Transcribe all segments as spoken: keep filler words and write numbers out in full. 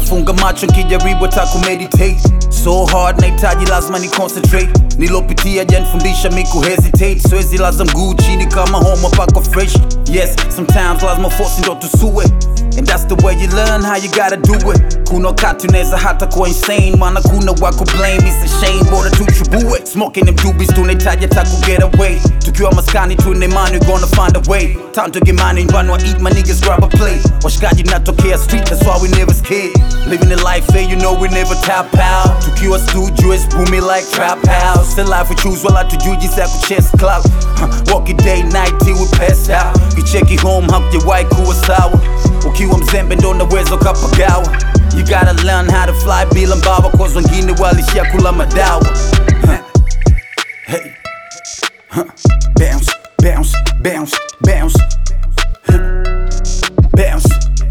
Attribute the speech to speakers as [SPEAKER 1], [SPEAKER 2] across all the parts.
[SPEAKER 1] nafunga macho nkijaribu hata kumeditate. So hard nahitaji lazima ni concentrate. Nilopitia janifundisha mi kuhesitate. Siwezi laza mguu chini kama homa pako fresh. Yes, sometimes lazima force ndo tusue, and that's the way you learn how you gotta do it. Kuna wakati unaweza hata kuwa insane, maana kuna wako blame, it's a shame, bora tuchubue. Smoking them doobies tunahitaji hata ku get away. Tukiwa maskani tuna imani we gonna find a way. Time to get money and run or eat, my niggas grab a plate. Washikaji natokea street, that's why we never scared. Living the life there, you know we never tap out. Tukiwa studio it's booming like trap house. The life we choose wala tujui jinsi ya kuchase clout. huh, Walk it day night till we pass out. Kicheki home hap your white kuwa sawa. Ukiwa mzembe ndo naweza kapagawa. You gotta learn how to fly bila mbawa, cause wengine walishia kula madawa. huh. Hey, huh. Bounce, bounce, bounce, bounce, huh. Bounce.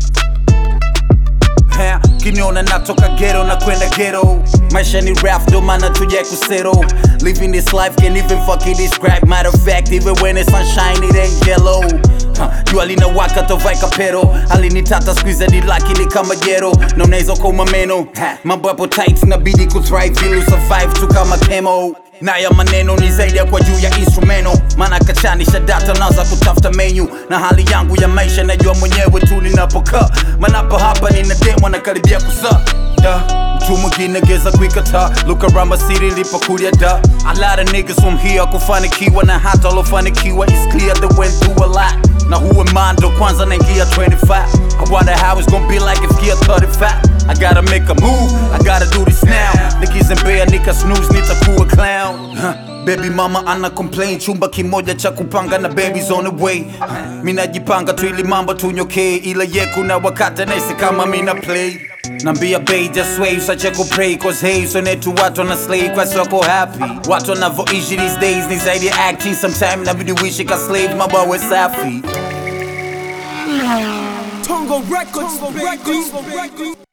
[SPEAKER 1] huh. Kiniona natoka ghetto na kwenda ghetto. Maisha ni rap ndo maana tuje kusettle. Living this life can't even fucking describe. Matter of fact, even when it's sunshine it ain't yellow. huh. Jua linawaka tovai kapero. Alinitata squeeze ni lakini kama jero. Na unaweza koma meno. Mambo hapo tight inabidi kuthrive ili survive tu kama chemo. Na ya maneno ni zaidi ya kwa juu ya instrumento. Mana kachanisha data naanza kutafuta menu. Na hali yangu ya maisha najua mwenyewe tu ninapokaa. Manapa hapa nina demo na karibia kusa. yeah. Mtu mwingine geza kuikataa. Look around my city lipokulia da. A lot of niggas from here kufanikiwa, na hata walofanikiwa it's clear they went through a lot. Na who am I ndo kwanza naingia twenty-five. I wonder how it's gonna be like if gear thirty-five. I gotta make a move, I gotta do this now. Nikizembea nika snooze nitakuwa clown. huh. Baby mama ana complain, chumba kimoja cha kupanga na babies on the way. huh. Mina jipanga tu ili mambo tunyokee, ila ye kuna wakati naisi kama mina play. Nambia bay just wave, sache kupray, cause hey so netu watu wana slave kwa soko happy. Watu wanavoishi these days ni zaidi acting. Sometime nabidi wishi ka slave, mabawe safi.
[SPEAKER 2] Tongo Records, Tongo Records.